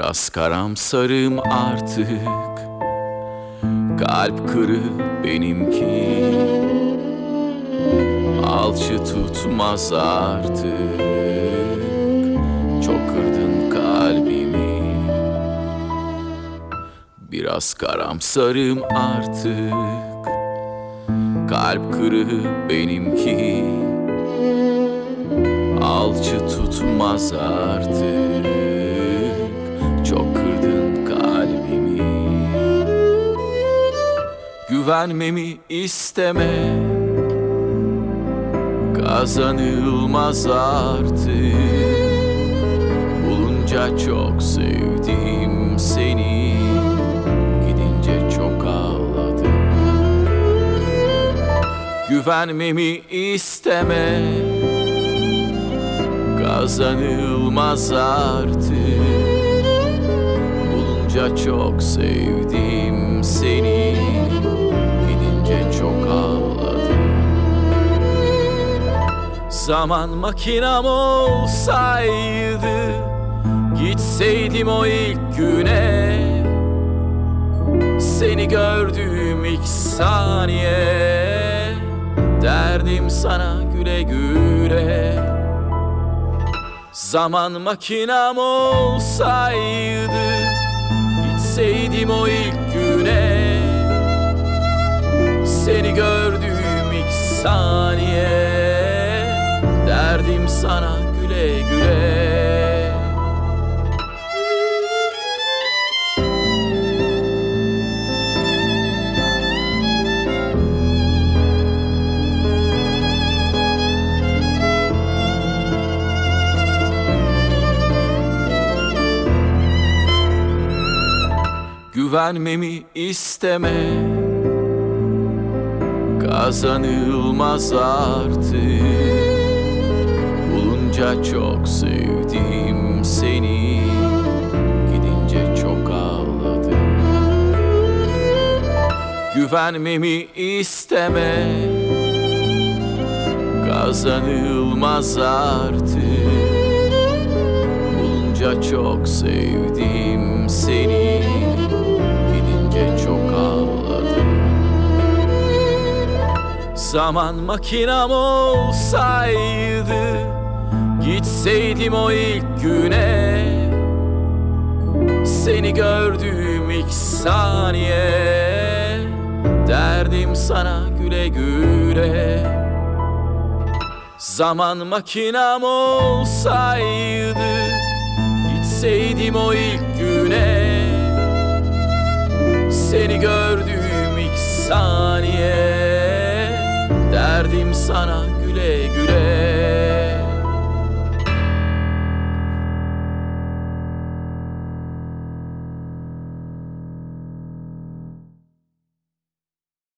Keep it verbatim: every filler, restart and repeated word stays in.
Biraz karamsarım artık, kalp kırık benimki, alçı tutmaz artık. Çok kırdın kalbimi. Biraz karamsarım artık, kalp kırık benimki, alçı tutmaz artık. Çok kırdın kalbimi. Güvenmemi isteme, kazanılmaz artık. Bulunca çok sevdim seni, gidince çok ağladım. Güvenmemi isteme, kazanılmaz artık. Bulunca çok sevdim seni, gidince çok ağladım. Zaman makinam olsaydı, gitseydim o ilk güne. Seni gördüğüm ilk saniye, derdim sana güle güle. Zaman makinam olsaydı, gitseydim o ilk güne. Seni gördüğüm ilk saniye, derdim sana güle güle. Güvenmemi isteme, kazanılmaz artık. Bulunca çok sevdim seni, gidince çok ağladım. Güvenmemi isteme, kazanılmaz artık. Bulunca çok sevdim seni, gidince çok ağladım. Zaman makinam olsaydı, gitseydim o ilk güne. Seni gördüğüm ilk saniye, derdim sana güle güle. Zaman makinam olsaydı, gitseydim o ilk güne. Seni gördüğüm ilk saniye, derdim sana güle güle.